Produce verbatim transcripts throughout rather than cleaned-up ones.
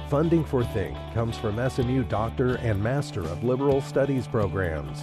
Funding for Think comes from S M U Doctor and Master of Liberal Studies programs.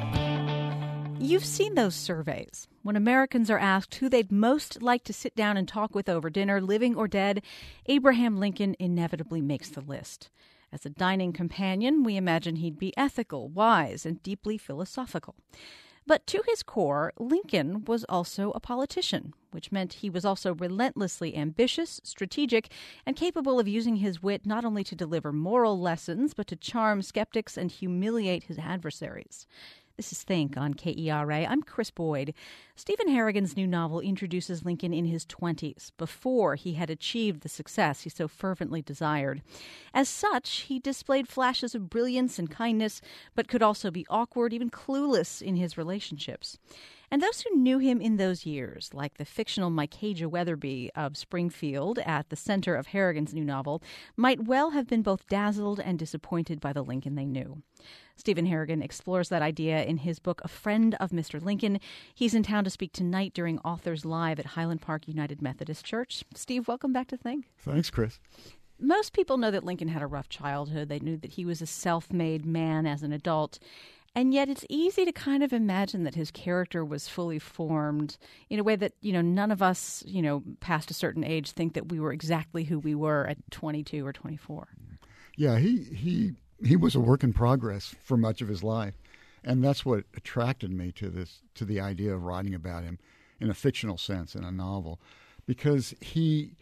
You've seen those surveys. When Americans are asked who they'd most like to sit down and talk with over dinner, living or dead, Abraham Lincoln inevitably makes the list. As a dining companion, we imagine he'd be ethical, wise, and deeply philosophical. But to his core, Lincoln was also a politician, which meant he was also relentlessly ambitious, strategic, and capable of using his wit not only to deliver moral lessons, but to charm skeptics and humiliate his adversaries. This is Think on K E R A. I'm Chris Boyd. Stephen Harrigan's new novel introduces Lincoln in his twenties, before he had achieved the success he so fervently desired. As such, he displayed flashes of brilliance and kindness, but could also be awkward, even clueless in his relationships. And those who knew him in those years, like the fictional Micajah Weatherby of Springfield at the center of Harrigan's new novel, might well have been both dazzled and disappointed by the Lincoln they knew. Stephen Harrigan explores that idea in his book, A Friend of Mister Lincoln. He's in town to speak tonight during Authors Live at Highland Park United Methodist Church. Steve, welcome back to Think. Thanks, Chris. Most people know that Lincoln had a rough childhood. They knew that he was a self-made man as an adult. And yet it's easy to kind of imagine that his character was fully formed in a way that, you know, none of us, you know, past a certain age think that we were exactly who we were at twenty-two or twenty-four. Yeah, he he he was a work in progress for much of his life. And that's what attracted me to this, to the idea of writing about him in a fictional sense in a novel, because he,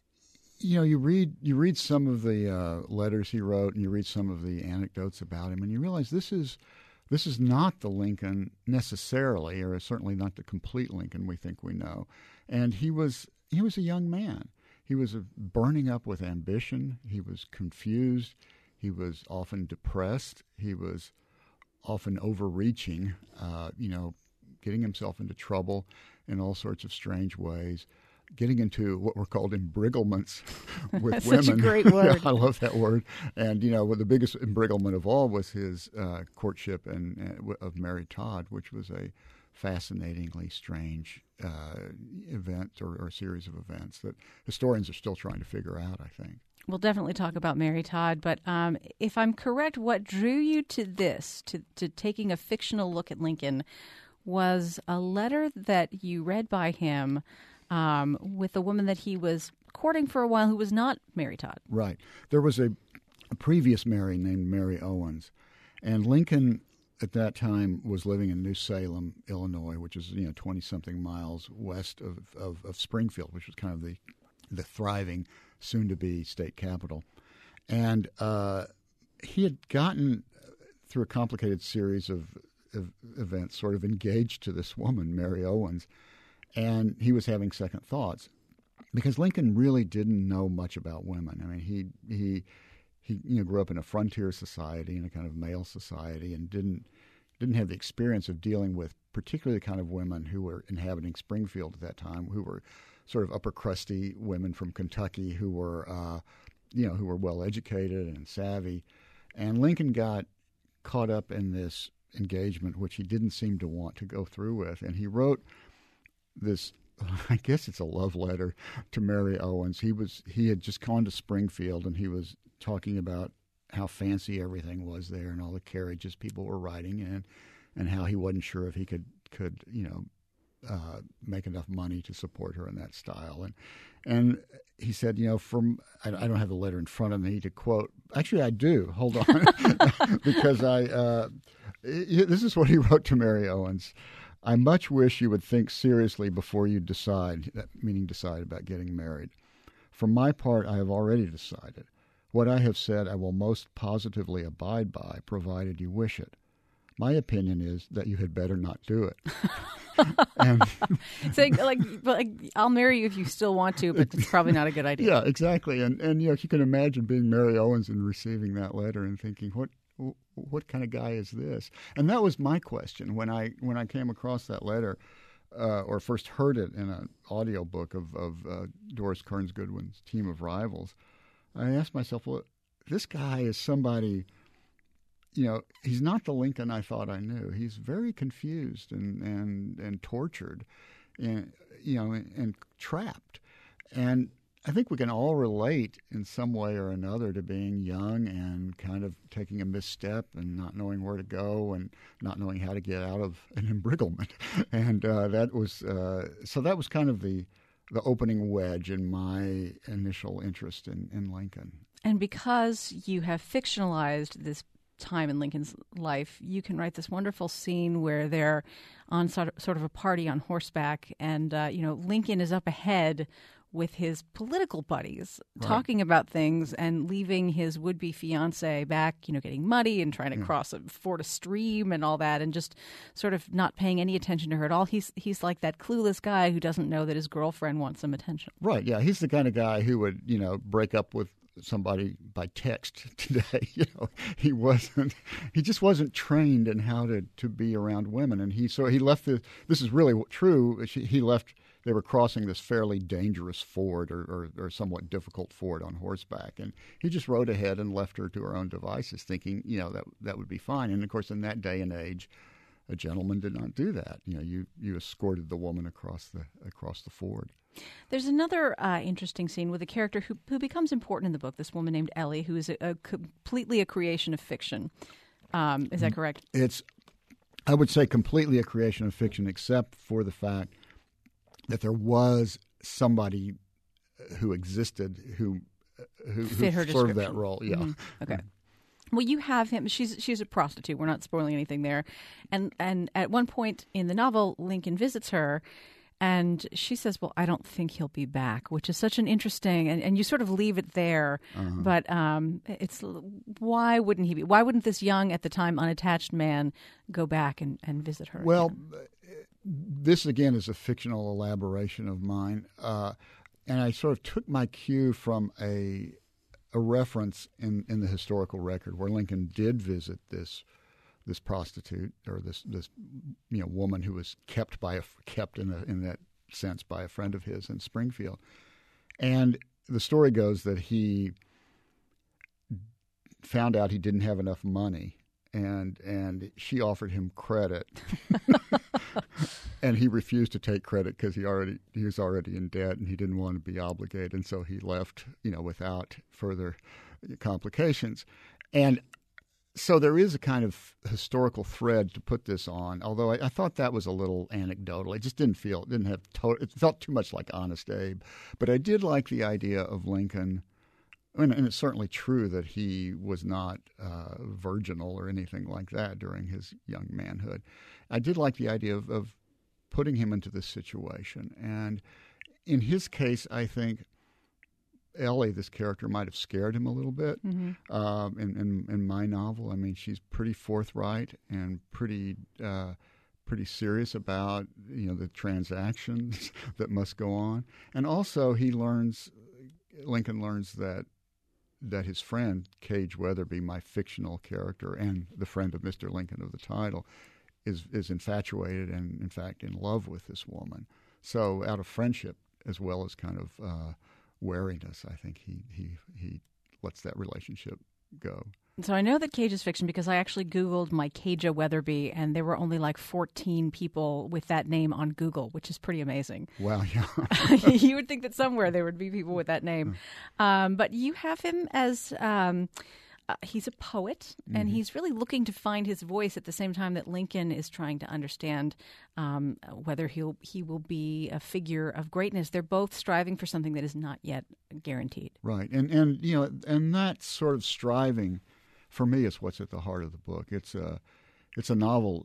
you know, you read you read some of the uh, letters he wrote, and you read some of the anecdotes about him, and you realize this is this is not the Lincoln necessarily, or certainly not the complete Lincoln we think we know. And he was he was a young man. He was a, burning up with ambition. He was confused. He was often depressed. He was often overreaching, uh, you know, getting himself into trouble in all sorts of strange ways, getting into what were called embrigglements with That's women. Such a great word. I love that word. And, you know, well, the biggest embrigglement of all was his uh, courtship and, uh, of Mary Todd, which was a fascinatingly strange uh, event or, or series of events that historians are still trying to figure out, I think. We'll definitely talk about Mary Todd, but um, if I'm correct, what drew you to this, to, to taking a fictional look at Lincoln, was a letter that you read by him um, with a woman that he was courting for a while who was not Mary Todd. Right. There was a, a previous Mary named Mary Owens, and Lincoln at that time was living in New Salem, Illinois, which is, you know, twenty-something miles west of, of, of Springfield, which was kind of the, the thriving, soon-to-be state capital. And uh, he had gotten, through a complicated series of, of events, sort of engaged to this woman, Mary Owens, and he was having second thoughts because Lincoln really didn't know much about women. I mean, he he he you know grew up in a frontier society, in a kind of male society, and didn't didn't have the experience of dealing with particularly the kind of women who were inhabiting Springfield at that time, who were sort of upper crusty women from Kentucky who were, uh, you know, who were well educated and savvy. And Lincoln got caught up in this engagement, which he didn't seem to want to go through with. And he wrote this, I guess it's a love letter to Mary Owens. He was, he had just gone to Springfield, and he was talking about how fancy everything was there and all the carriages people were riding in, and how he wasn't sure if he could, could, you know, Uh, make enough money to support her in that style. And and he said, you know, from, I, I don't have the letter in front of me to quote. Actually, I do. Hold on. Because I, uh, it, this is what he wrote to Mary Owens. I much wish you would think seriously before you decide, meaning decide about getting married. For my part, I have already decided. What I have said I will most positively abide by, provided you wish it. My opinion is that you had better not do it. and, so, like, like, I'll marry you if you still want to, but it's probably not a good idea. Yeah, exactly. And and you know, you can imagine being Mary Owens and receiving that letter and thinking, what what kind of guy is this? And that was my question when I when I came across that letter, uh, or first heard it in an audio book of of uh, Doris Kearns Goodwin's Team of Rivals. I asked myself, well, this guy is somebody. You know, he's not the Lincoln I thought I knew. He's very confused and and, and tortured, and you know, and, and trapped. And I think we can all relate in some way or another to being young and kind of taking a misstep and not knowing where to go and not knowing how to get out of an embrigglement. And uh, that was uh, so that was kind of the the opening wedge in my initial interest in, in Lincoln. And because you have fictionalized this time in Lincoln's life, you can write this wonderful scene where they're on sort of, sort of a party on horseback, and uh, you know, Lincoln is up ahead with his political buddies, right, talking about things and leaving his would-be fiancée back, you know, getting muddy and trying to yeah. cross a ford a stream and all that, and just sort of not paying any attention to her at all. He's he's like that clueless guy who doesn't know that his girlfriend wants some attention. Right, yeah. He's the kind of guy who would, you know, break up with somebody by text today. You know, he wasn't, he just wasn't trained in how to, to be around women. And he, so he left the, this is really true. He left, they were crossing this fairly dangerous ford or, or, or somewhat difficult ford on horseback. And he just rode ahead and left her to her own devices thinking, you know, that, that would be fine. And of course, in that day and age, a gentleman did not do that. You know, you, you escorted the woman across the, across the ford. There's another uh, interesting scene with a character who, who becomes important in the book, this woman named Ellie, who is a, a completely a creation of fiction. Um, is that correct? It's, I would say, completely a creation of fiction, except for the fact that there was somebody who existed who who, Fit her who served that role. Yeah. Mm-hmm. Okay. Well, you have him. She's she's a prostitute. We're not spoiling anything there. And and at one point in the novel, Lincoln visits her. And she says, well, I don't think he'll be back, which is such an interesting, and, and you sort of leave it there. Uh-huh. But um, it's why wouldn't he be? Why wouldn't this young, at the time, unattached man go back and, and visit her? Well, again? This, again, is a fictional elaboration of mine. Uh, and I sort of took my cue from a a reference in, in the historical record where Lincoln did visit this this prostitute or this this you know woman who was kept by a kept in a, in that sense by a friend of his in Springfield, and the story goes that he found out he didn't have enough money, and and she offered him credit, and he refused to take credit because he already he was already in debt and he didn't want to be obligated, and so he left you know without further complications, and. So there is a kind of historical thread to put this on, although I, I thought that was a little anecdotal. It just didn't feel, it didn't have, to, it felt too much like Honest Abe. But I did like the idea of Lincoln, and, and it's certainly true that he was not uh, virginal or anything like that during his young manhood. I did like the idea of, of putting him into this situation. And in his case, I think Ellie, this character, might have scared him a little bit. Mm-hmm. um, in, in, in my novel. I mean, she's pretty forthright and pretty uh, pretty serious about you know the transactions that must go on. And also, he learns Lincoln learns that that his friend Cage Weatherby, my fictional character and the friend of Mister Lincoln of the title, is is infatuated and in fact in love with this woman. So, out of friendship as well as kind of uh, wariness, I think he, he he lets that relationship go. So I know that Cage is fiction because I actually Googled my Caja Weatherby, and there were only like fourteen people with that name on Google, which is pretty amazing. Wow, yeah. You would think that somewhere there would be people with that name. Um, but you have him as... Um, Uh, he's a poet, and mm-hmm. he's really looking to find his voice at the same time that Lincoln is trying to understand um, whether he'll he will be a figure of greatness. They're both striving for something that is not yet guaranteed. Right, and and you know, and that sort of striving, for me, is what's at the heart of the book. It's a it's a novel.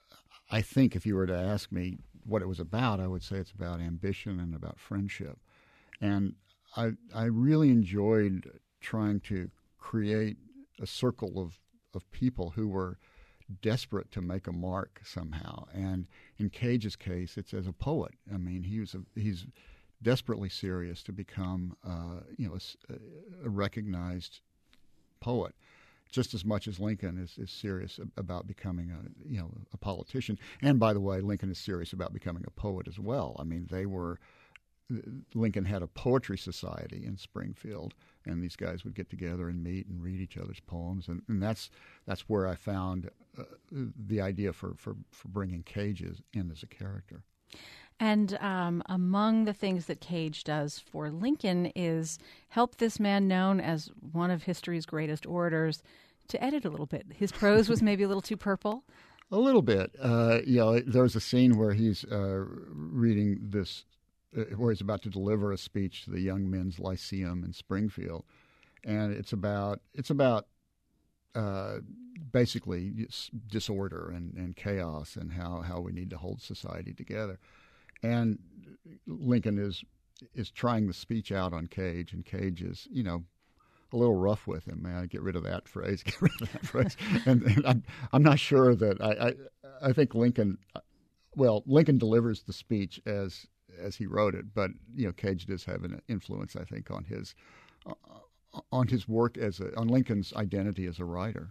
I think if you were to ask me what it was about, I would say it's about ambition and about friendship, and I I really enjoyed trying to create a circle of, of people who were desperate to make a mark somehow. And in Cage's case, it's as a poet. I mean, he was a, he's desperately serious to become, uh, you know, a, a recognized poet, just as much as Lincoln is, is serious about becoming a, you know, a politician. And by the way, Lincoln is serious about becoming a poet as well. I mean, they were. Lincoln had a poetry society in Springfield, and these guys would get together and meet and read each other's poems, and, and that's that's where I found uh, the idea for, for, for bringing Cage in as a character. And um, among the things that Cage does for Lincoln is help this man known as one of history's greatest orators to edit a little bit. His prose was maybe a little too purple. A little bit. Uh, you know, there's a scene where he's uh, reading this, uh, where he's about to deliver a speech to the Young Men's Lyceum in Springfield, and it's about it's about uh, basically disorder and, and chaos and how, how we need to hold society together. And Lincoln is is trying the speech out on Cage, and Cage is, you know, a little rough with him. Man, get rid of that phrase, get rid of that phrase. And, and I'm I'm not sure that I, I I think Lincoln, well, Lincoln delivers the speech as as he wrote it, but you know, Cage does have an influence, I think, on his uh, on his work as a, on Lincoln's identity as a writer.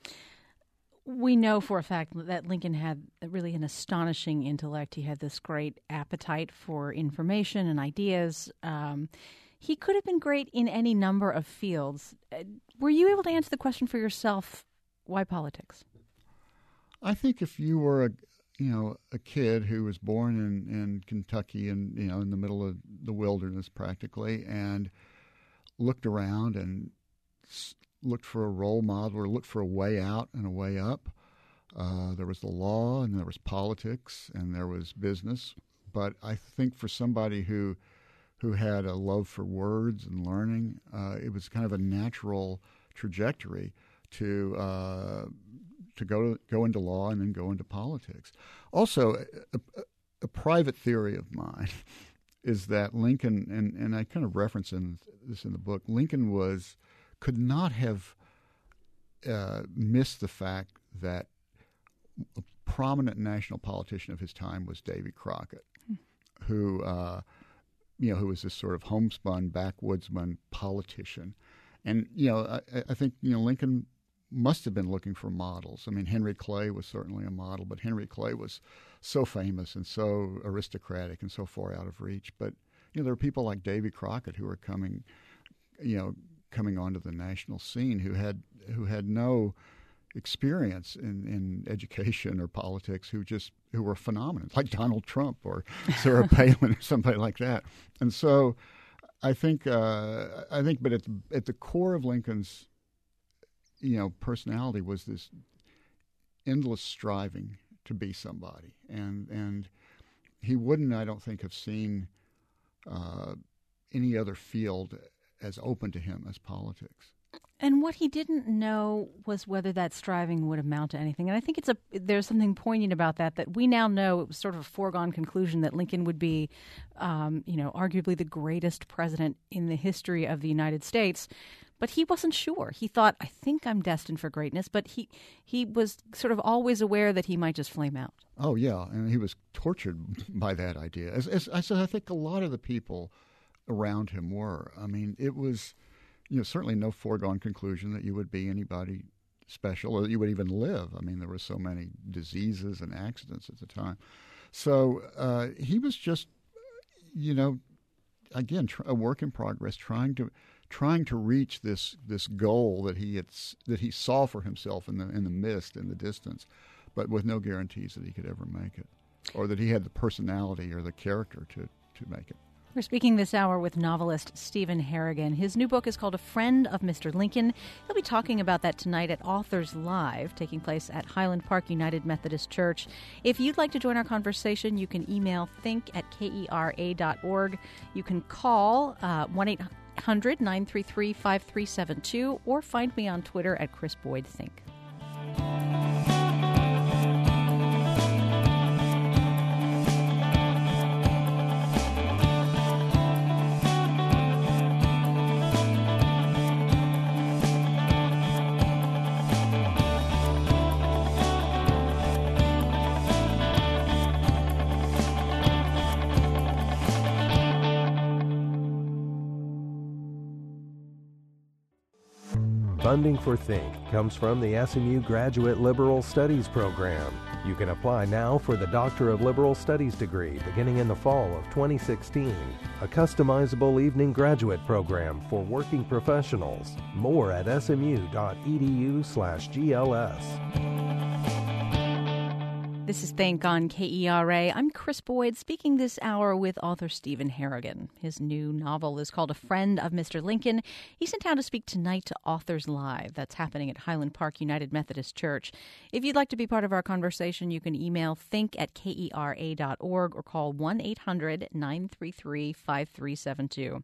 We know for a fact that Lincoln had really an astonishing intellect. He had this great appetite for information and ideas. Um, he could have been great in any number of fields. Uh, were you able to answer the question for yourself, why politics? I think if you were a you know a kid who was born in, in Kentucky and you know in the middle of the wilderness practically, and looked around and looked for a role model or looked for a way out and a way up. Uh, there was the law and there was politics and there was business. But I think for somebody who who had a love for words and learning, uh, it was kind of a natural trajectory to uh, to go go into law and then go into politics. Also, a, a, a private theory of mine is that Lincoln, and, and I kind of reference in this in the book, Lincoln was could not have uh, missed the fact that a prominent national politician of his time was Davy Crockett, mm. who, uh, you know, who was this sort of homespun backwoodsman politician. And, you know, I, I think, you know, Lincoln must have been looking for models. I mean, Henry Clay was certainly a model, but Henry Clay was so famous and so aristocratic and so far out of reach. But, you know, there were people like Davy Crockett who were coming, you know, coming onto the national scene who had who had no experience in, in education or politics, who just who were phenomenons, like Donald Trump or Sarah Palin or somebody like that. And so I think uh, I think but at the, at the core of Lincoln's you know personality was this endless striving to be somebody, and and he wouldn't, I don't think, have seen uh, any other field as open to him as politics. And what he didn't know was whether that striving would amount to anything. And I think it's a there's something poignant about that, that we now know it was sort of a foregone conclusion that Lincoln would be, um, you know, arguably the greatest president in the history of the United States. But he wasn't sure. He thought, I think I'm destined for greatness. But he he was sort of always aware that he might just flame out. Oh, yeah. And he was tortured by that idea. As, as I said, I think a lot of the people around him were. I mean, it was, you know, certainly no foregone conclusion that you would be anybody special or that you would even live. I mean, there were so many diseases and accidents at the time. So uh, he was just, you know, again, tr- a work in progress, trying to trying to reach this this goal that he had, that he saw for himself in the in the mist, in the distance, but with no guarantees that he could ever make it, or that he had the personality or the character to, to make it. We're speaking this hour with novelist Stephen Harrigan. His new book is called A Friend of Mister Lincoln. He'll be talking about that tonight at Authors Live, taking place at Highland Park United Methodist Church. If you'd like to join our conversation, you can email think at kera dot org. You can call uh, one eight hundred nine three three five three seven two or find me on Twitter at Chris Boyd Think. Funding for Think comes from the S M U Graduate Liberal Studies program. You can apply now for the Doctor of Liberal Studies degree beginning in the fall of twenty sixteen, a customizable evening graduate program for working professionals. More at smu dot edu slash GLS. This is Think on K E R A. I'm Chris Boyd, speaking this hour with author Stephen Harrigan. His new novel is called A Friend of Mister Lincoln. He's in town to speak tonight to Authors Live. That's happening at Highland Park United Methodist Church. If you'd like to be part of our conversation, you can email think at K E R A dot org or call one eight hundred nine three three five three seven two.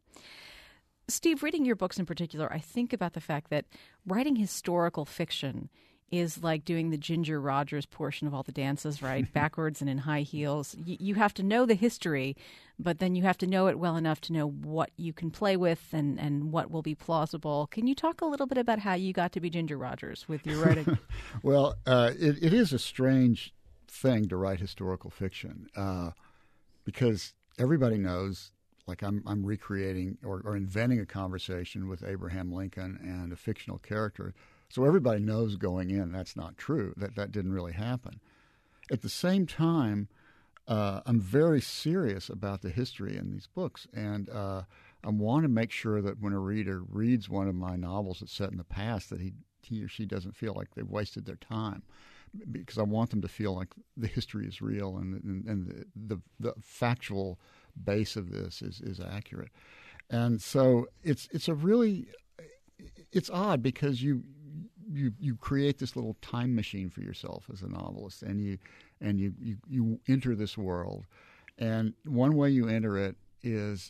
Steve, reading your books in particular, I think about the fact that writing historical fiction is like doing the Ginger Rogers portion of all the dances, right? Backwards and in high heels. Y- you have to know the history, but then you have to know it well enough to know what you can play with and, and what will be plausible. Can you talk a little bit about how you got to be Ginger Rogers with your writing? Well, uh, it, it is a strange thing to write historical fiction uh, because everybody knows, like I'm, I'm recreating or, or inventing a conversation with Abraham Lincoln and a fictional character. So everybody knows going in that's not true, that that didn't really happen. At the same time, uh, I'm very serious about the history in these books, and uh, I want to make sure that when a reader reads one of my novels that's set in the past, that he, he or she doesn't feel like they've wasted their time, because I want them to feel like the history is real and, and, and the, the, the factual base of this is, is accurate. And so it's it's a really, it's odd because you you you create this little time machine for yourself as a novelist, and you and you, you, you enter this world. And one way you enter it is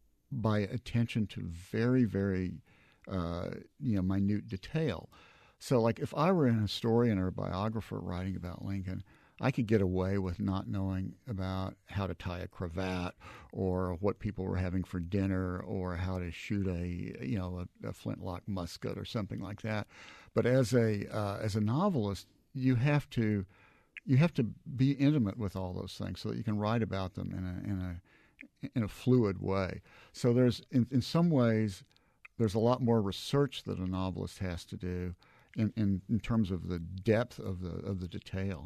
by attention to very, very uh, you know, minute detail. So like if I were an historian or a biographer writing about Lincoln, I could get away with not knowing about how to tie a cravat or what people were having for dinner or how to shoot a you know a, a flintlock musket or something like that. But as a uh, as a novelist, you have to you have to be intimate with all those things so that you can write about them in a in a in a fluid way. So there's in, in some ways there's a lot more research that a novelist has to do in, in, in terms of the depth of the of the detail.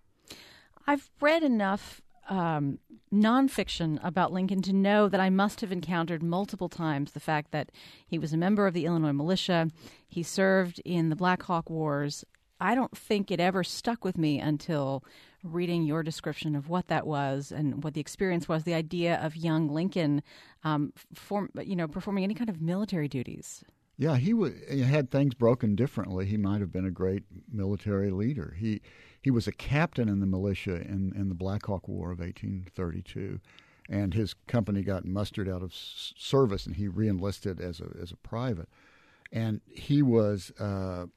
I've read enough um, nonfiction about Lincoln to know that I must have encountered multiple times the fact that he was a member of the Illinois militia. He served in the Black Hawk Wars. I don't think it ever stuck with me until reading your description of what that was and what the experience was, the idea of young Lincoln um, form, you know, performing any kind of military duties. Yeah, he, w- he had things broken differently. He might have been a great military leader. He he was a captain in the militia in, in the Black Hawk War of eighteen thirty-two, and his company got mustered out of s- service, and he reenlisted as a as a private. And he was uh,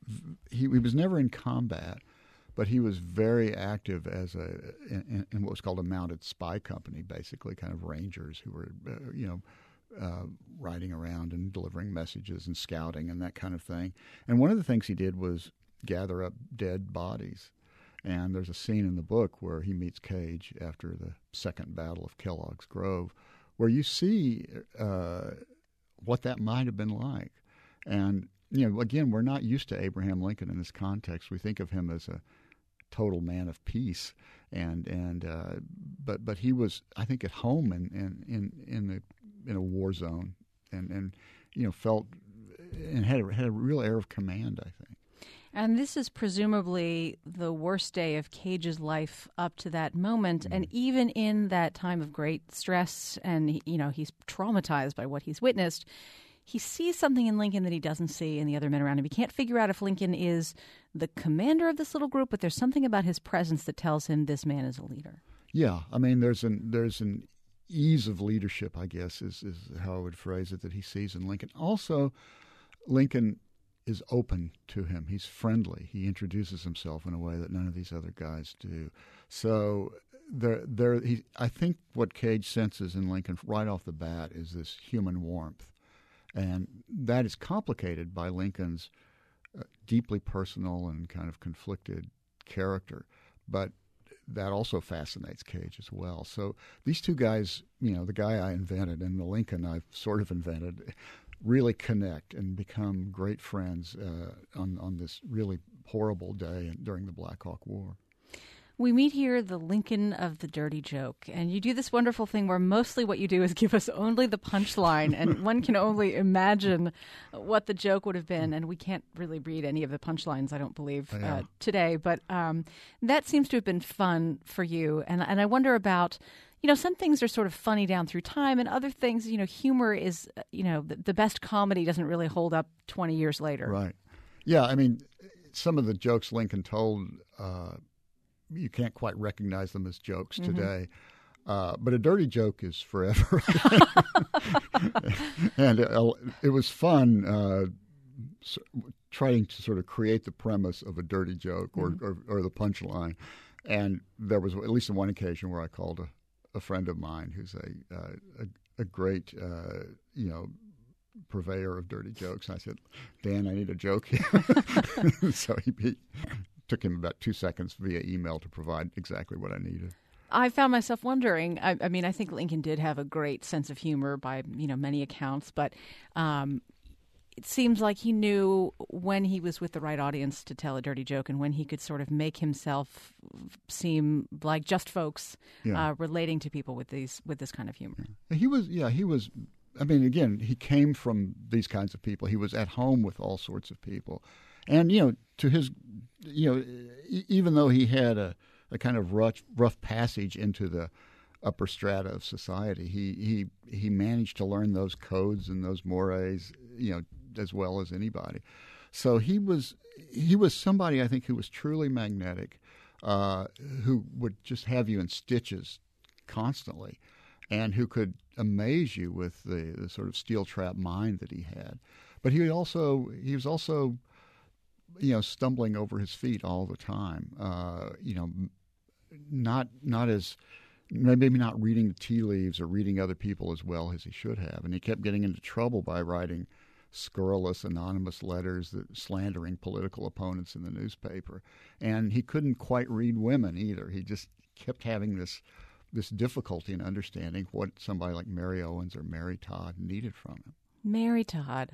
he, he was never in combat, but he was very active as a in, in what was called a mounted spy company, basically kind of rangers who were uh, you know. Uh, riding around and delivering messages and scouting and that kind of thing. And one of the things he did was gather up dead bodies. And there's a scene in the book where he meets Cage after the second battle of Kellogg's Grove, where you see uh, what that might have been like. And, you know, again, we're not used to Abraham Lincoln in this context. We think of him as a total man of peace, and and uh, but but he was, I think, at home in in in, in the in a war zone, and, and you know felt and had a, had a real air of command, I think. And this is presumably the worst day of Cage's life up to that moment, mm-hmm. and even in that time of great stress, and you know he's traumatized by what he's witnessed. He sees something in Lincoln that he doesn't see in the other men around him. He can't figure out if Lincoln is the commander of this little group, but there's something about his presence that tells him this man is a leader. Yeah, I mean, there's an there's an ease of leadership, I guess, is, is how I would phrase it, that he sees in Lincoln. Also, Lincoln is open to him. He's friendly. He introduces himself in a way that none of these other guys do. So there, there. He, I think what Cage senses in Lincoln right off the bat is this human warmth. And that is complicated by Lincoln's uh, deeply personal and kind of conflicted character. But that also fascinates Cage as well. So these two guys, you know, the guy I invented and the Lincoln I've sort of invented, really connect and become great friends uh, on, on this really horrible day during the Black Hawk War. We meet here the Lincoln of the dirty joke, and you do this wonderful thing where mostly what you do is give us only the punchline, and one can only imagine what the joke would have been, and we can't really read any of the punchlines, I don't believe, yeah. uh, today. But um, that seems to have been fun for you, and and I wonder about, you know, some things are sort of funny down through time, and other things, you know, humor is, you know, the, the best comedy doesn't really hold up twenty years later. Right. Yeah, I mean, some of the jokes Lincoln told, uh, you can't quite recognize them as jokes mm-hmm. today. Uh, but a dirty joke is forever. And it, it was fun uh, trying to sort of create the premise of a dirty joke or, mm-hmm. or, or the punchline. And there was at least on one occasion where I called a, a friend of mine who's a uh, a, a great, uh, you know, purveyor of dirty jokes. And I said, Dan, I need a joke here. So he, he took him about two seconds via email to provide exactly what I needed. I found myself wondering, I, I mean, I think Lincoln did have a great sense of humor by, you know, many accounts, but um, it seems like he knew when he was with the right audience to tell a dirty joke and when he could sort of make himself seem like just folks yeah. uh, relating to people with these with this kind of humor. Yeah. He was, yeah, he was, I mean, again, he came from these kinds of people. He was at home with all sorts of people. And, you know, to his, you know, even though he had a, a kind of rough, rough passage into the upper strata of society, he, he he managed to learn those codes and those mores, you know, as well as anybody. So he was he was somebody, I think, who was truly magnetic, uh, who would just have you in stitches constantly, and who could amaze you with the, the sort of steel trap mind that he had. But he also he was also you know, stumbling over his feet all the time, uh, you know, not not as, maybe not reading the tea leaves or reading other people as well as he should have. And he kept getting into trouble by writing scurrilous, anonymous letters that slandering political opponents in the newspaper. And he couldn't quite read women either. He just kept having this this difficulty in understanding what somebody like Mary Owens or Mary Todd needed from him. Mary Todd.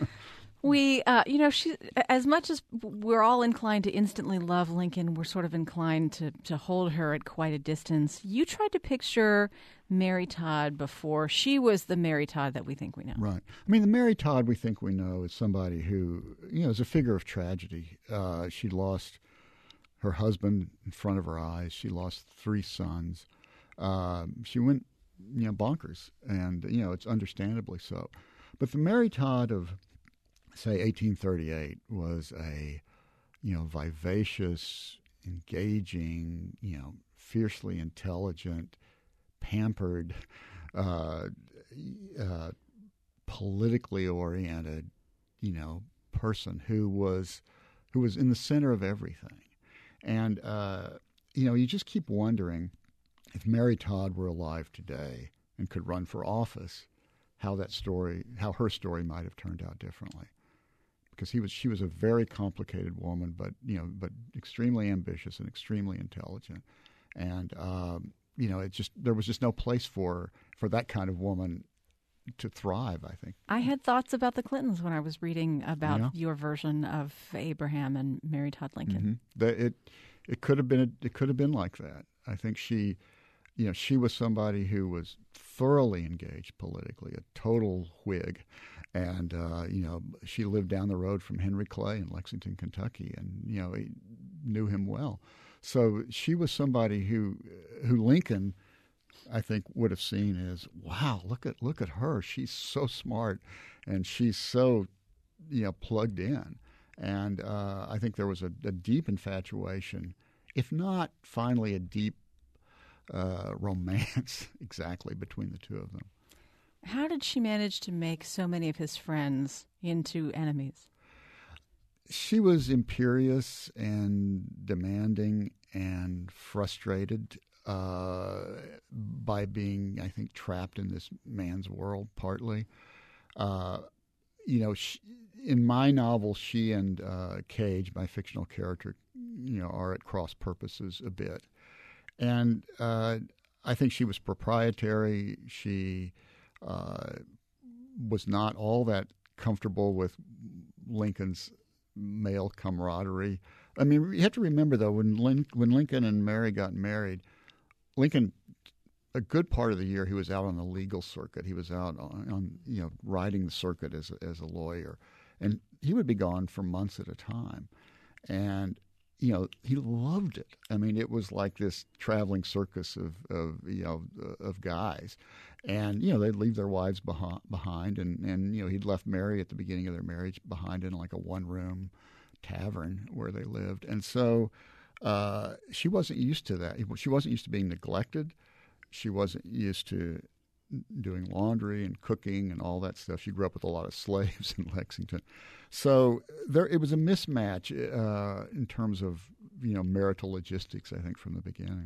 We, uh, you know, she, as much as we're all inclined to instantly love Lincoln, we're sort of inclined to, to hold her at quite a distance. You tried to picture Mary Todd before she was the Mary Todd that we think we know. Right. I mean, the Mary Todd we think we know is somebody who, you know, is a figure of tragedy. Uh, she lost her husband in front of her eyes. She lost three sons. Uh, she went, you know, bonkers, and, you know, it's understandably so. But the Mary Todd of, say, eighteen thirty-eight was a, you know, vivacious, engaging, you know, fiercely intelligent, pampered, uh, uh, politically oriented, you know, person who was who was in the center of everything. And, uh, you know, you just keep wondering if Mary Todd were alive today and could run for office, how that story, how her story might have turned out differently. Because he was, she was a very complicated woman, but you know, but extremely ambitious and extremely intelligent, and um, you know, it just there was just no place for for that kind of woman to thrive. I think I had thoughts about the Clintons when I was reading about yeah. your version of Abraham and Mary Todd Lincoln. Mm-hmm. The, it it could have been a, it could have been like that. I think she, you know, she was somebody who was thoroughly engaged politically, a total Whig. And, uh, you know, she lived down the road from Henry Clay in Lexington, Kentucky, and, you know, he knew him well. So she was somebody who who Lincoln, I think, would have seen as, wow, look at look at her. She's so smart, and she's so, you know, plugged in. And uh, I think there was a, a deep infatuation, if not finally a deep uh, romance exactly between the two of them. How did she manage to make so many of his friends into enemies? She was imperious and demanding and frustrated uh, by being, I think, trapped in this man's world, partly. Uh, you know, she, in my novel, she and uh, Cage, my fictional character, you know, are at cross purposes a bit. And uh, I think she was proprietary. She Uh, was not all that comfortable with Lincoln's male camaraderie, I mean, you have to remember, though, when Lin- when Lincoln and Mary got married, Lincoln, a good part of the year, he was out on the legal circuit. He was out on, on you know, riding the circuit as a, as a lawyer. And he would be gone for months at a time. And, you know, he loved it. I mean, it was like this traveling circus of, of you know, of guys. And, you know, they'd leave their wives behind, behind and, and, you know, he'd left Mary at the beginning of their marriage behind in like a one-room tavern where they lived. And so uh, she wasn't used to that. She wasn't used to being neglected. She wasn't used to doing laundry and cooking and all that stuff. She grew up with a lot of slaves in Lexington. So there, it was a mismatch uh, in terms of, you know, marital logistics, I think, from the beginning.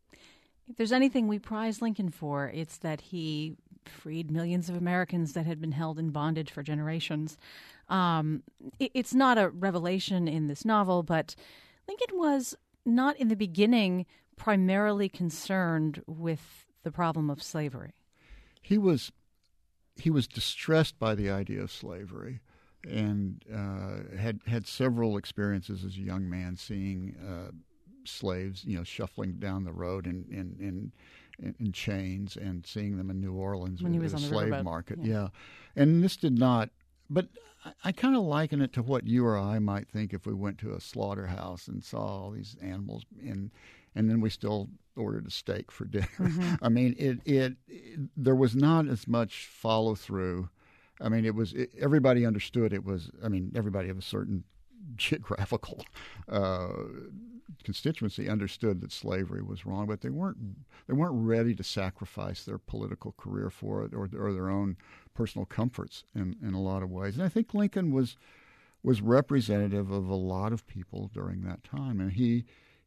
If there's anything we prize Lincoln for, it's that he freed millions of Americans that had been held in bondage for generations. Um, it, it's not a revelation in this novel, but Lincoln was not in the beginning primarily concerned with the problem of slavery. He was he was distressed by the idea of slavery, and uh, had had several experiences as a young man seeing uh, slaves, you know, shuffling down the road in in, in in chains, and seeing them in New Orleans when he was at on a the slave riverboat. market. Yeah. yeah, and this did not. But I, I kind of liken it to what you or I might think if we went to a slaughterhouse and saw all these animals in. And then we still ordered a steak for dinner. Mm-hmm. I mean, it, it it there was not as much follow through. I mean, it was it, everybody understood it was. I mean, everybody of a certain geographical uh, constituency understood that slavery was wrong, but they weren't they weren't ready to sacrifice their political career for it, or or their own personal comforts in, in a lot of ways. And I think Lincoln was was representative of a lot of people during that time, and he.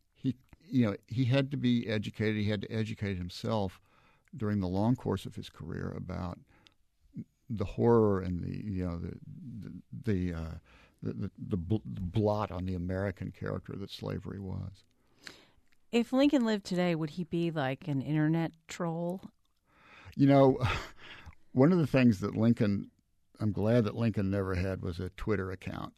You know, he had to be educated. He had to educate himself during the long course of his career about the horror and the you know the the the, uh, the, the, the blot on the American character that slavery was. If Lincoln lived today, would he be like an internet troll? You know, one of the things that Lincoln, I'm glad that Lincoln never had, was a Twitter account.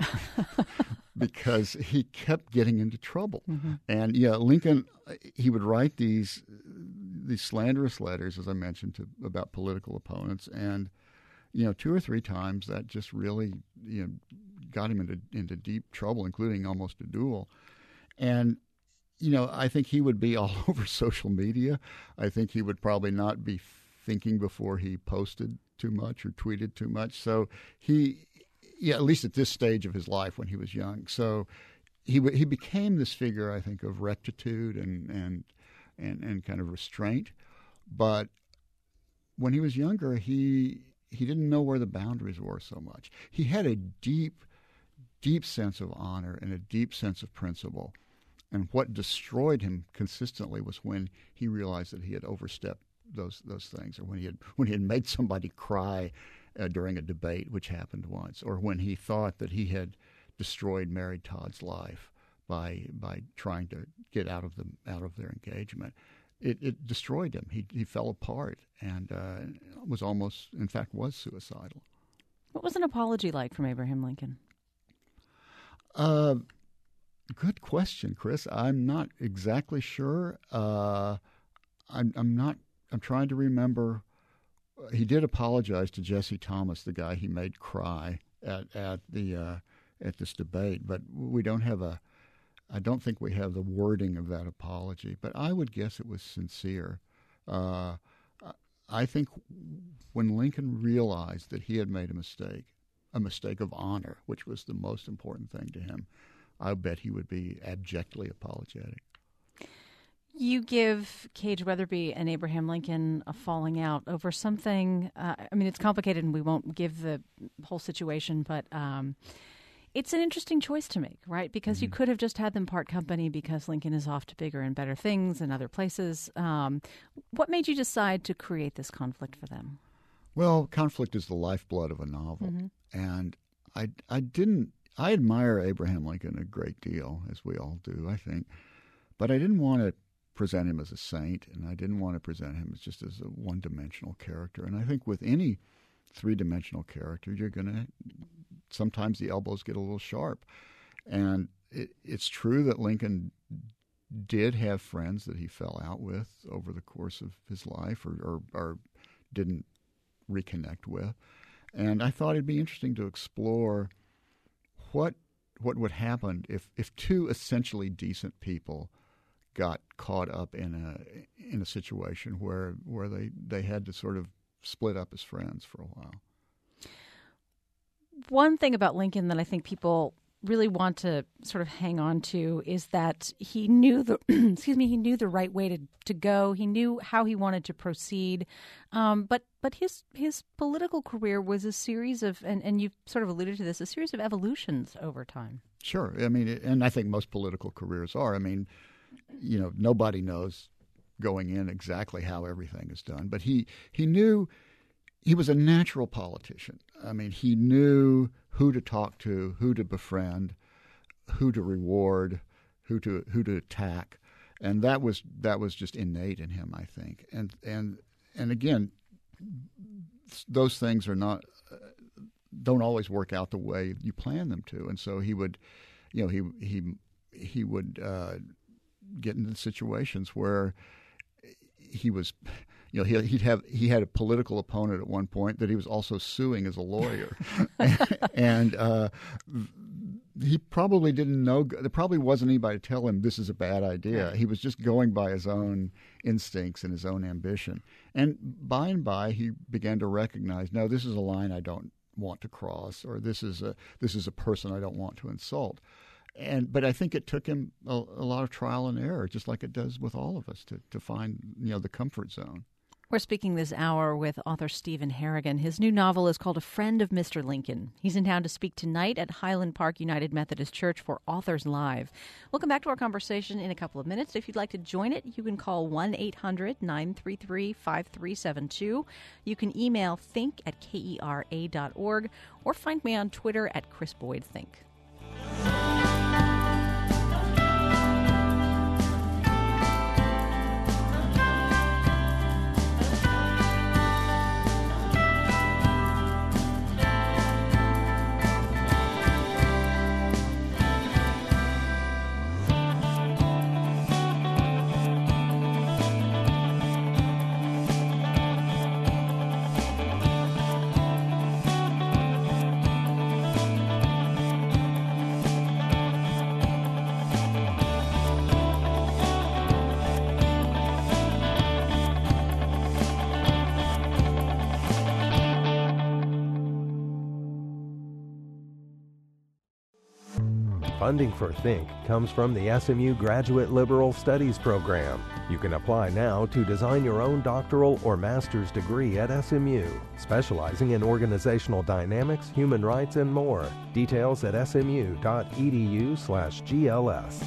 Because he kept getting into trouble. Mm-hmm. And, yeah, Lincoln, he would write these these slanderous letters, as I mentioned, to about political opponents. And, you know, two or three times that just really, you know, got him into, into deep trouble, including almost a duel. And, you know, I think he would be all over social media. I think he would probably not be thinking before he posted too much or tweeted too much. So he... Yeah, at least at this stage of his life when he was young. So he he became this figure, I think, of rectitude and and and, and kind of restraint. But when he was younger, he he didn't know where the boundaries were so much. He had a deep, deep sense of honor and a deep sense of principle. And what destroyed him consistently was when he realized that he had overstepped those those things, or when he had when he had made somebody cry Uh, during a debate, which happened once, or when he thought that he had destroyed Mary Todd's life by by trying to get out of the out of their engagement. It, it destroyed him. He he fell apart and uh, was almost, in fact, was suicidal. What was an apology like from Abraham Lincoln? Uh, good question, Chris. I'm not exactly sure. Uh, I'm I'm not. I'm trying to remember. He did apologize to Jesse Thomas, the guy he made cry at at the uh, at this debate, but we don't have a. I don't think we have the wording of that apology, but I would guess it was sincere. Uh, I think when Lincoln realized that he had made a mistake, a mistake of honor, which was the most important thing to him, I bet he would be abjectly apologetic. You give Cage Weatherby and Abraham Lincoln a falling out over something. Uh, I mean, it's complicated, and we won't give the whole situation, but um, it's an interesting choice to make, right? Because mm-hmm. you could have just had them part company because Lincoln is off to bigger and better things in other places. Um, what made you decide to create this conflict for them? Well, conflict is the lifeblood of a novel, mm-hmm. and I, I didn't. I admire Abraham Lincoln a great deal, as we all do, I think, but I didn't want to present him as a saint, and I didn't want to present him as just as a one-dimensional character. And I think with any three-dimensional character, you're going to sometimes the elbows get a little sharp. And it, it's true that Lincoln did have friends that he fell out with over the course of his life, or, or, or didn't reconnect with. And I thought it'd be interesting to explore what what would happen if, if two essentially decent people got caught up in a in a situation where where they, they had to sort of split up as friends for a while. One thing about Lincoln that I think people really want to sort of hang on to is that he knew the excuse me he knew the right way to, to go. He knew how he wanted to proceed, um, but but his his political career was a series of and, and you've sort of alluded to this a series of evolutions over time. Sure, I mean, and I think most political careers are. I mean, you know, nobody knows going in exactly how everything is done, but he he knew. He was a natural politician. I mean, he knew who to talk to, who to befriend, who to reward, who to who to attack, and that was that was just innate in him, I think. And and and again, those things are not uh, don't always work out the way you plan them to. And so he would, you know, he he he would uh, get into situations where he was. You know, he, he'd have he had a political opponent at one point that he was also suing as a lawyer, and uh, he probably didn't know. There probably wasn't anybody to tell him this is a bad idea. He was just going by his own instincts and his own ambition. And by and by, he began to recognize, no, this is a line I don't want to cross, or this is a this is a person I don't want to insult. And but I think it took him a, a lot of trial and error, just like it does with all of us, to to find you know the comfort zone. We're speaking this hour with author Stephen Harrigan. His new novel is called A Friend of Mister Lincoln. He's in town to speak tonight at Highland Park United Methodist Church for Authors Live. We'll come back to our conversation in a couple of minutes. If you'd like to join it, you can call one eight hundred nine three three five three seven two. You can email think at kera dot org or find me on Twitter at Chris Boyd Think. Funding for Think comes from the S M U Graduate Liberal Studies program. You can apply now to design your own doctoral or master's degree at S M U, specializing in organizational dynamics, human rights, and more. Details at smu.edu slash GLS.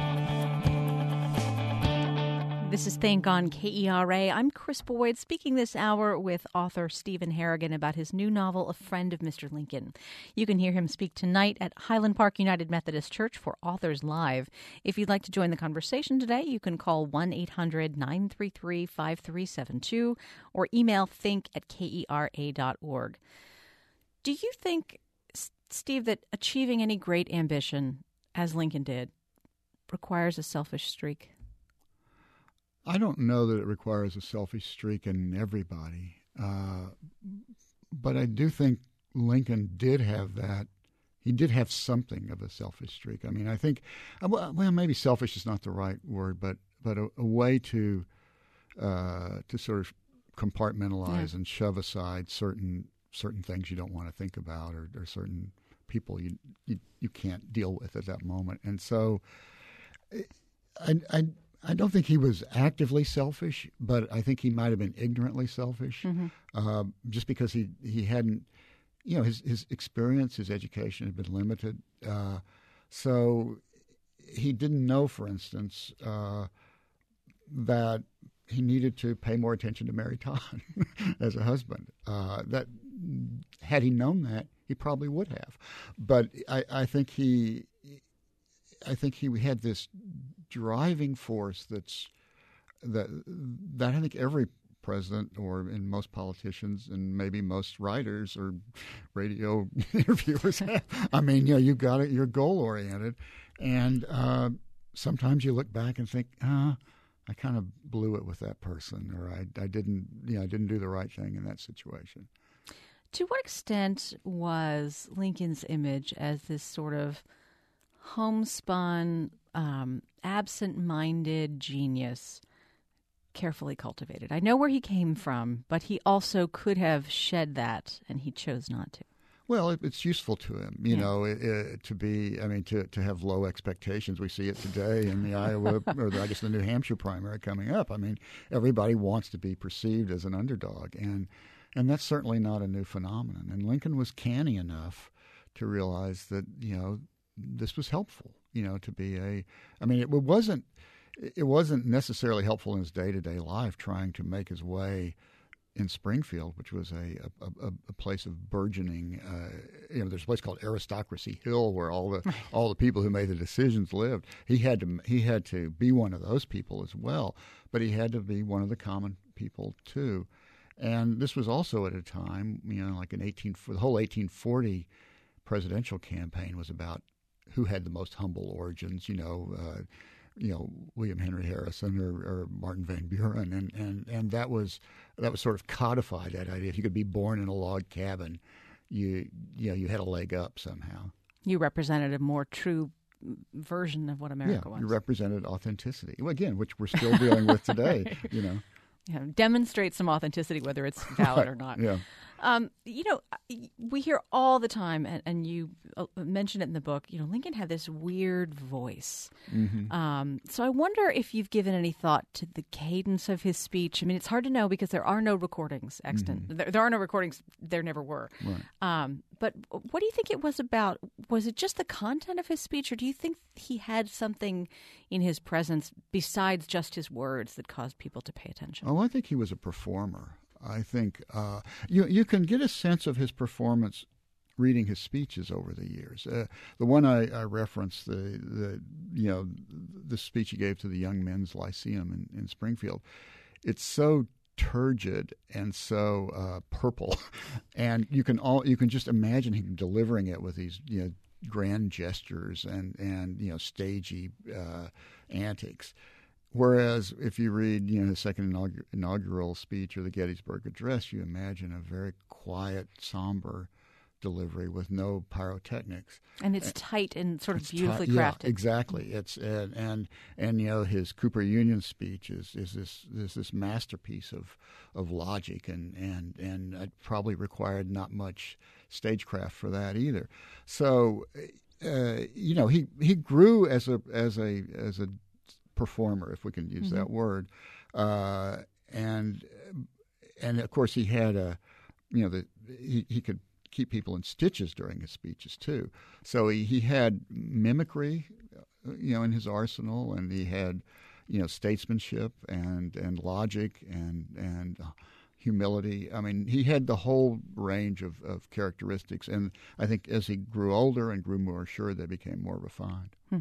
This is Think on K E R A. I'm Chris Boyd, speaking this hour with author Stephen Harrigan about his new novel, A Friend of Mister Lincoln. You can hear him speak tonight at Highland Park United Methodist Church for Authors Live. If you'd like to join the conversation today, you can call one eight hundred nine three three five three seven two or email think at kera dot org. Do you think, Steve, that achieving any great ambition, as Lincoln did, requires a selfish streak? I don't know that it requires a selfish streak in everybody, uh, but I do think Lincoln did have that. He did have something of a selfish streak. I mean, I think, well, maybe selfish is not the right word, but but a, a way to uh, to sort of compartmentalize yeah. and shove aside certain certain things you don't want to think about, or, or certain people you, you you can't deal with at that moment. And so, I. I I don't think he was actively selfish, but I think he might have been ignorantly selfish, mm-hmm. uh, just because he, he hadn't, you know, his, his experience, his education had been limited. Uh, so he didn't know, for instance, uh, that he needed to pay more attention to Mary Todd as a husband. Uh, that had he known that, he probably would have. But I, I think he... I think he had this driving force that's that that I think every president or in most politicians and maybe most writers or radio interviewers have. I mean, you know, you got it. You're goal oriented, and uh, sometimes you look back and think, ah. I kind of blew it with that person, or I, I didn't, you know, I didn't do the right thing in that situation. To what extent was Lincoln's image as this sort of homespun, um, absent-minded genius carefully cultivated? I know where he came from, but he also could have shed that, and he chose not to. Well, it, it's useful to him, you yeah. know, it, it, to be, I mean, to, to have low expectations. We see it today in the Iowa, or the, I guess the New Hampshire primary coming up. I mean, everybody wants to be perceived as an underdog, and and that's certainly not a new phenomenon. And Lincoln was canny enough to realize that, you know, this was helpful, you know, to be a, I mean, it wasn't, it wasn't necessarily helpful in his day-to-day life trying to make his way in Springfield, which was a a, a place of burgeoning, uh, you know, there's a place called Aristocracy Hill where all the all the people who made the decisions lived. He had to he had to be one of those people as well, but he had to be one of the common people too. And this was also at a time, you know, like in eighteen for the whole eighteen forty presidential campaign was about who had the most humble origins, you know. Uh, you know, William Henry Harrison or, or Martin Van Buren, and, and, and that was that was sort of codified, that idea. If you could be born in a log cabin, you you know, you had a leg up somehow. You represented a more true version of what America yeah, was. You represented authenticity, well, again, which we're still dealing with today, right. you know. Yeah, demonstrate some authenticity, whether it's valid right. or not. Yeah. Um, you know, we hear all the time, and, and you mentioned it in the book, you know, Lincoln had this weird voice. Mm-hmm. Um, so I wonder if you've given any thought to the cadence of his speech. I mean, it's hard to know because there are no recordings extant. Mm-hmm. There, there are no recordings. There never were. Right. Um, but what do you think it was about? Was it just the content of his speech, or do you think he had something in his presence besides just his words that caused people to pay attention? Oh, I think he was a performer. I think uh, you you can get a sense of his performance reading his speeches over the years. Uh, the one I, I referenced, the the you know the speech he gave to the Young Men's Lyceum in, in Springfield, it's so turgid and so uh, purple, and you can all you can just imagine him delivering it with these you know grand gestures and and you know stagey uh, antics. Whereas if you read, you know, his second inaugural, inaugural speech or the Gettysburg Address, you imagine a very quiet, somber delivery with no pyrotechnics. And it's tight and sort of it's beautifully t- crafted. Yeah, exactly. It's and, and and you know his Cooper Union speech is is this is this masterpiece of of logic, and and and it probably required not much stagecraft for that either. So, uh, you know, he he grew as a as a as a performer, if we can use mm-hmm. that word, uh, and and of course he had a, you know, the he, he could keep people in stitches during his speeches too. So he, he had mimicry, you know, in his arsenal, and he had, you know, statesmanship and and logic and and humility. I mean, he had the whole range of, of characteristics, and I think as he grew older and grew more assured, they became more refined. Hmm.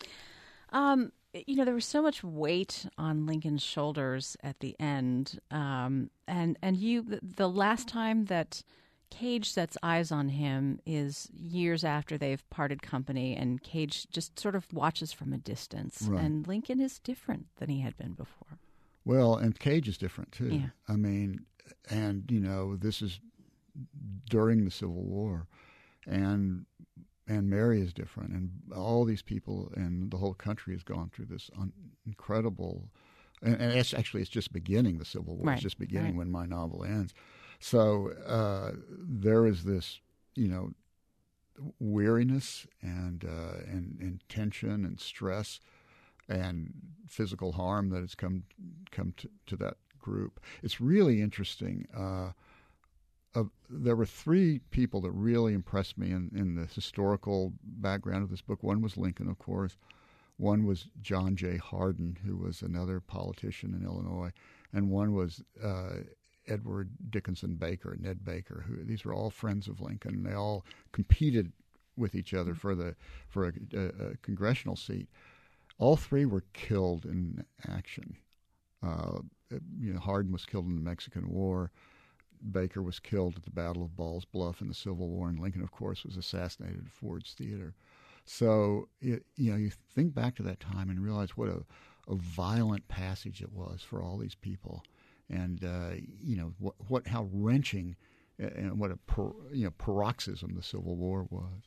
Um. You know, there was so much weight on Lincoln's shoulders at the end, um, and and you. The, the last time that Cage sets eyes on him is years after they've parted company, and Cage just sort of watches from a distance. Right. And Lincoln is different than he had been before. Well, and Cage is different too. Yeah. I mean, and you know, this is during the Civil War, and. And Mary is different, and all these people and the whole country has gone through this un- incredible, and, and it's actually it's just beginning. The Civil War right. is just beginning right. when my novel ends. So uh, there is this, you know, weariness and, uh, and and tension and stress and physical harm that has come come to, to that group. It's really interesting. Uh, Uh, there were three people that really impressed me in, in the historical background of this book. One was Lincoln, of course. One was John J. Hardin, who was another politician in Illinois. And one was uh, Edward Dickinson Baker, Ned Baker. Who these were all friends of Lincoln. They all competed with each other for the for a, a, a congressional seat. All three were killed in action. Uh, you know, Hardin was killed in the Mexican War. Baker was killed at the Battle of Ball's Bluff in the Civil War, and Lincoln, of course, was assassinated at Ford's Theater. So, it, you know, you think back to that time and realize what a, a violent passage it was for all these people, and uh, you know what, what how wrenching and what a per, you know paroxysm the Civil War was.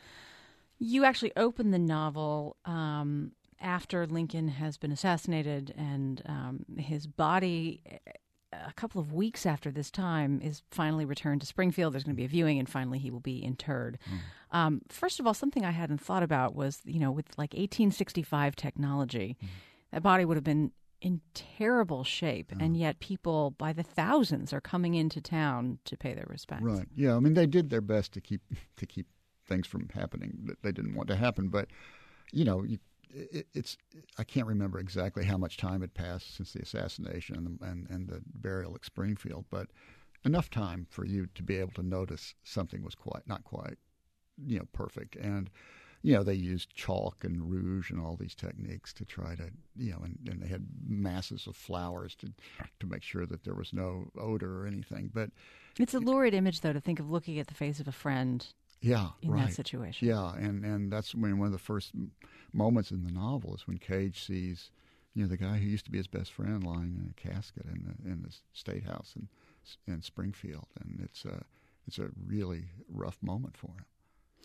You actually open the novel um, after Lincoln has been assassinated, and um, his body, a couple of weeks after this time, is finally returned to Springfield. There's going to be a viewing, and finally he will be interred. Mm. Um, first of all, something I hadn't thought about was, you know, with like eighteen sixty-five technology, mm. that body would have been in terrible shape, mm. and yet people by the thousands are coming into town to pay their respects. Right. Yeah. I mean, they did their best to keep to keep things from happening that they didn't want to happen. But, you know, you, it, it's I can't remember exactly how much time had passed since the assassination and the, and, and the burial at Springfield, but enough time for you to be able to notice something was quite not quite, you know, perfect. And, you know, they used chalk and rouge and all these techniques to try to, you know, and, and they had masses of flowers to to make sure that there was no odor or anything. But it's a lurid image, though, to think of looking at the face of a friend. Yeah, in right. that situation. Yeah, and, and that's when one of the first moments in the novel is when Cage sees, you know, the guy who used to be his best friend lying in a casket in the in the State House in in Springfield, and it's a it's a really rough moment for him.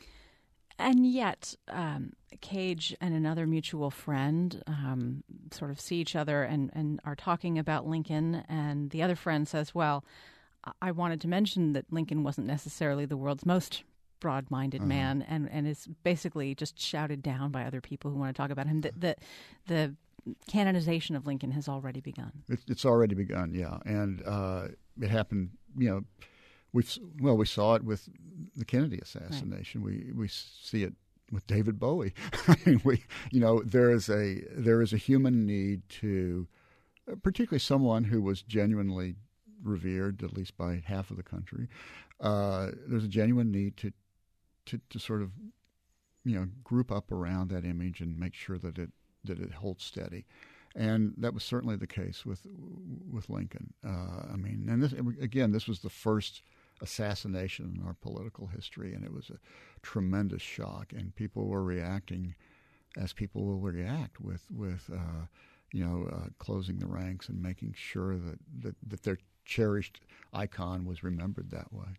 And yet, um, Cage and another mutual friend um, sort of see each other and, and are talking about Lincoln, and the other friend says, "Well, I wanted to mention that Lincoln wasn't necessarily the world's most broad-minded uh-huh. man," and, and is basically just shouted down by other people who want to talk about him. The the, the canonization of Lincoln has already begun. It, it's already begun, yeah, and uh, it happened. You know, we well we saw it with the Kennedy assassination. Right. We we see it with David Bowie. I mean, we you know there is a there is a human need to, particularly someone who was genuinely revered, at least by half of the country. Uh, there's a genuine need to. To, to sort of, you know, group up around that image and make sure that it that it holds steady, and that was certainly the case with with Lincoln. Uh, I mean, and this again, this was the first assassination in our political history, and it was a tremendous shock, and people were reacting as people will react with with uh, you know uh, closing the ranks and making sure that, that that their cherished icon was remembered that way.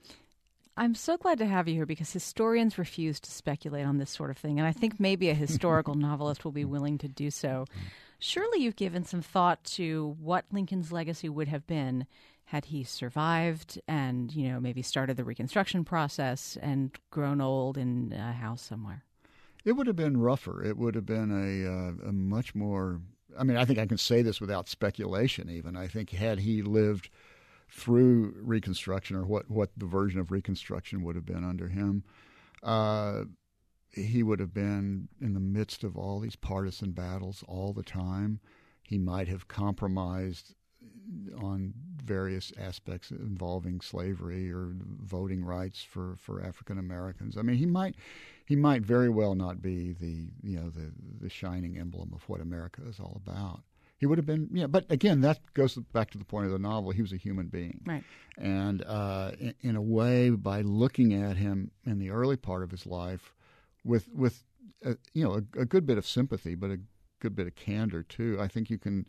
I'm so glad to have you here because historians refuse to speculate on this sort of thing, and I think maybe a historical novelist will be willing to do so. Surely you've given some thought to what Lincoln's legacy would have been had he survived and, you know, maybe started the Reconstruction process and grown old in a house somewhere. It would have been rougher. It would have been a, uh, a much more, I mean, I think I can say this without speculation even. I think had he lived through Reconstruction, or what, what the version of Reconstruction would have been under him, uh, he would have been in the midst of all these partisan battles all the time. He might have compromised on various aspects involving slavery or voting rights for, for African Americans. I mean, he might he might very well not be the you know the the shining emblem of what America is all about. He would have been, yeah. But again, that goes back to the point of the novel. He was a human being, right? And uh, in, in a way, by looking at him in the early part of his life, with with a, you know a, a good bit of sympathy, but a good bit of candor too, I think you can.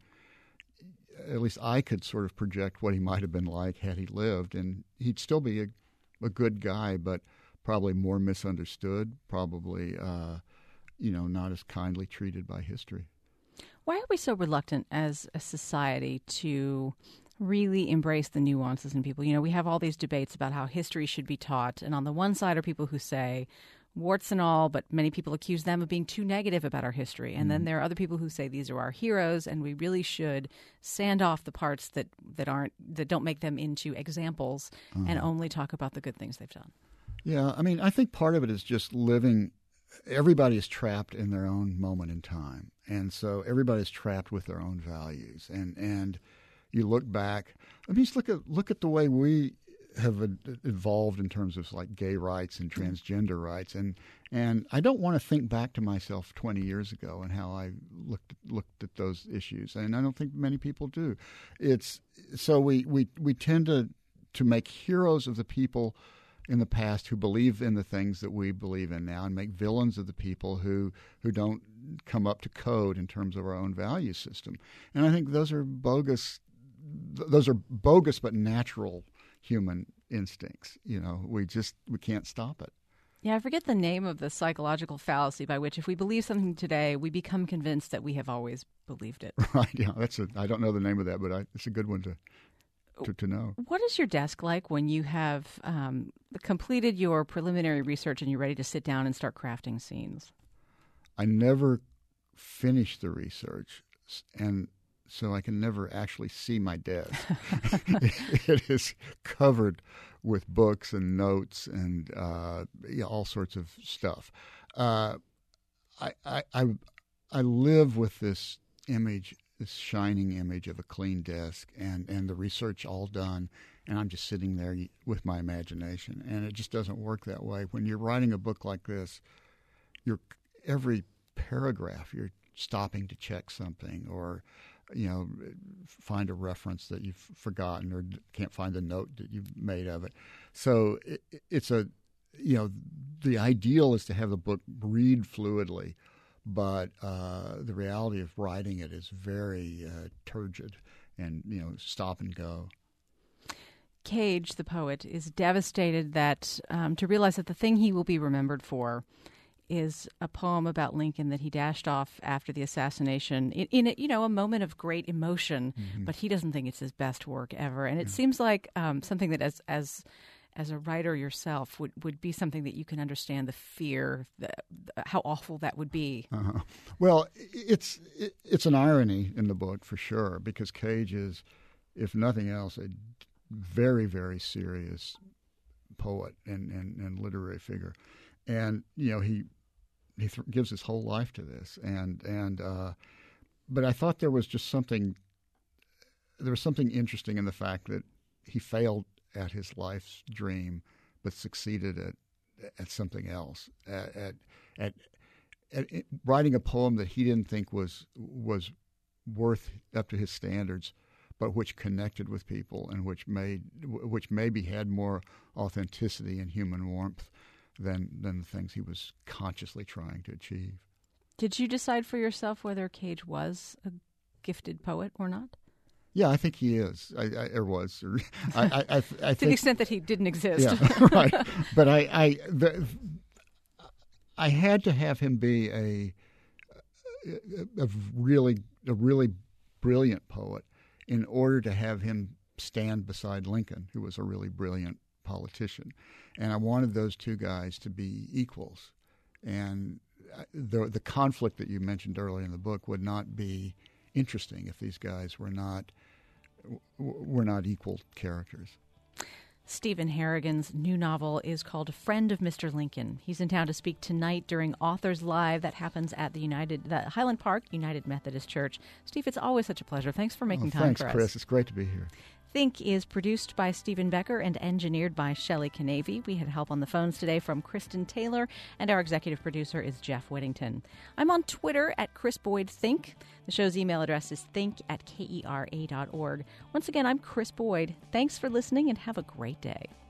At least I could sort of project what he might have been like had he lived, and he'd still be a, a good guy, but probably more misunderstood, probably uh, you know not as kindly treated by history. Why are we so reluctant as a society to really embrace the nuances in people? You know, we have all these debates about how history should be taught, and on the one side are people who say, warts and all, but many people accuse them of being too negative about our history. And mm. then there are other people who say these are our heroes, and we really should sand off the parts that, that aren't that don't make them into examples uh-huh. and only talk about the good things they've done. Yeah, I mean, I think part of it is just living. Everybody is trapped in their own moment in time, and so everybody's trapped with their own values. And and you look back. I mean, just look at look at the way we have evolved in terms of like gay rights and transgender rights, and and I don't want to think back to myself twenty years ago and how I looked looked at those issues, and I don't think many people do. It's so we we, we tend to to make heroes of the people in the past who believe in the things that we believe in now, and make villains of the people who who don't come up to code in terms of our own value system. And I think those are bogus. Those are bogus but natural human instincts. You know, we just we can't stop it. Yeah, I forget the name of the psychological fallacy by which if we believe something today, we become convinced that we have always believed it. Right. Yeah, that's a. I don't know the name of that, but I, it's a good one to. To, to know. What is your desk like when you have um, completed your preliminary research and you're ready to sit down and start crafting scenes? I never finish the research, and so I can never actually see my desk. It is covered with books and notes and uh, yeah, all sorts of stuff. Uh, I, I, I, I live with this image, this shining image of a clean desk and, and the research all done, and I'm just sitting there with my imagination. And it just doesn't work that way. When you're writing a book like this, you're every paragraph you're stopping to check something or, you know, find a reference that you've forgotten or can't find the note that you've made of it. So it, it's a, you know, the ideal is to have the book read fluidly. But uh, the reality of writing it is very uh, turgid and, you know, stop and go. Cage, the poet, is devastated that um, to realize that the thing he will be remembered for is a poem about Lincoln that he dashed off after the assassination in, in a, you know, a moment of great emotion, mm-hmm. but he doesn't think it's his best work ever. And it yeah. seems like um, something that as as as a writer yourself would, would be something that you can understand the fear, the, the, how awful that would be. Uh-huh. Well, it's it, it's an irony in the book for sure, because Cage is, if nothing else, a very, very serious poet and, and, and literary figure. And, you know, he he th- gives his whole life to this. And, and uh, but I thought there was just something, there was something interesting in the fact that he failed at his life's dream, but succeeded at at something else, at at, at at writing a poem that he didn't think was was worth up to his standards, but which connected with people and which made which maybe had more authenticity and human warmth than than the things he was consciously trying to achieve. Did you decide for yourself whether Cage was a gifted poet or not? Yeah, I think he is. I, I or was. I, I, I, I to think, the extent that he didn't exist. Yeah, right. But I, I, the, I had to have him be a, a, a really, a really brilliant poet in order to have him stand beside Lincoln, who was a really brilliant politician, and I wanted those two guys to be equals. And the the conflict that you mentioned earlier in the book would not be interesting if these guys were not were not equal characters. Stephen Harrigan's new novel is called Friend of Mister Lincoln. He's in town to speak tonight during Authors Live. That happens at the United the Highland Park United Methodist Church. Steve, it's always such a pleasure. Thanks for making oh, time thanks, for us. Chris. It's great to be here. Think is produced by Stephen Becker and engineered by Shelley Canavy. We had help on the phones today from Kristen Taylor, and our executive producer is Jeff Whittington. I'm on Twitter at Chris Boyd Think. The show's email address is think at kera dot org. Once again, I'm Chris Boyd. Thanks for listening and have a great day.